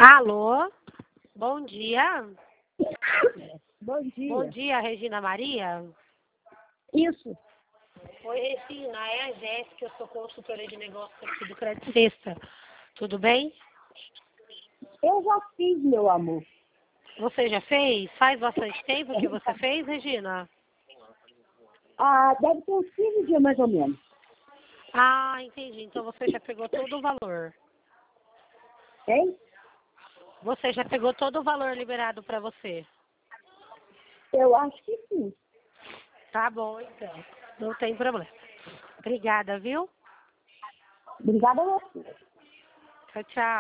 Alô? Bom dia. Bom dia. Bom dia, Regina Maria. Isso. Oi, Regina. É a Jéssica, eu sou consultora de negócios aqui do Crédito Sexta. Tudo bem? Eu já fiz, meu amor. Você já fez? Faz bastante tempo que você fez, Regina? Deve ter uns 15 dias mais ou menos. Ah, entendi. Então você já pegou todo o valor. Hein? Você já pegou todo o valor liberado para você. Eu acho que sim. Tá bom, então. Não tem problema. Obrigada, viu? Obrigada a você. Tchau, tchau.